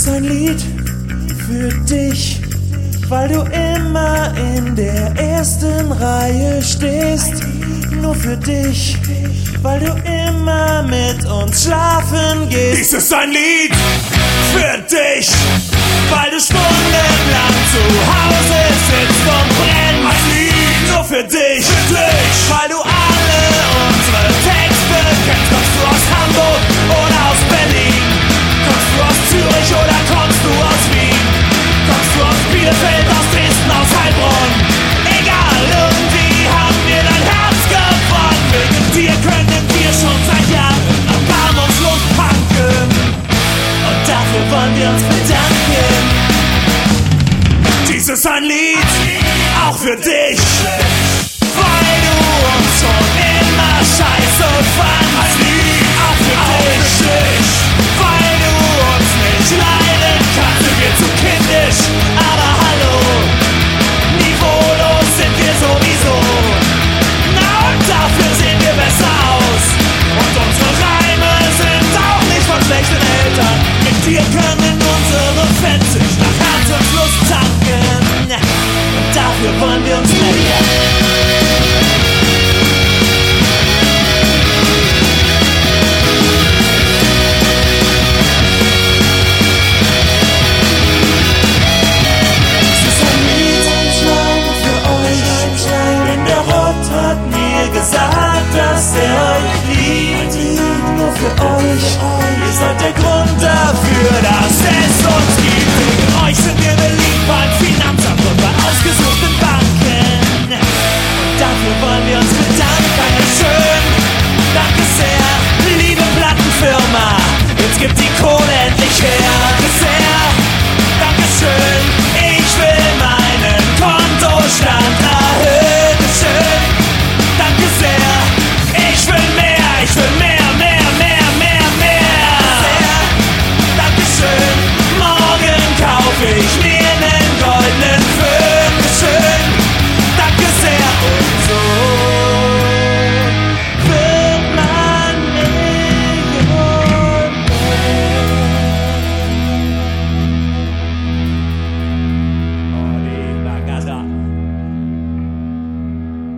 ist ein Lied für dich, weil du immer in der ersten Reihe stehst. Nur für dich, weil du immer mit uns schlafen gehst. Dies ist ein Lied für dich, weil du stundenlang zu Hause sitzt und brennst. Ein Lied nur für dich, weil du alle unsere Texte kennst. Kommst du aus Hamburg oder aus Berlin? Kommst du aus Zürich oder kommst du aus Wien? Kommst du aus Bielefeld, aus Dresden, aus Heilbronn? Egal, irgendwie haben wir dein Herz gewonnen. Wegen dir können wir schon seit Jahren erbarmungslos punken. Und dafür wollen wir uns bedanken. Dies ist ein Lied, auch für dich, weil du uns schon immer scheiße fandst. Auch für dich, weil du uns nicht leiden kannst. Sind wir zu kindisch, aber hallo, niveaulos sind wir sowieso. Na und dafür sehen wir besser aus. Und unsere Reime sind auch nicht von schlechten Eltern. Mit dir können unsere Fans sich nach Herzenslust tanken. Und dafür wollen wir uns melden. Dass er euch liebt, nur für euch. Ihr seid der Grund dafür, dass es uns gibt. Wegen euch sind wir beliebt beim Finanzamt.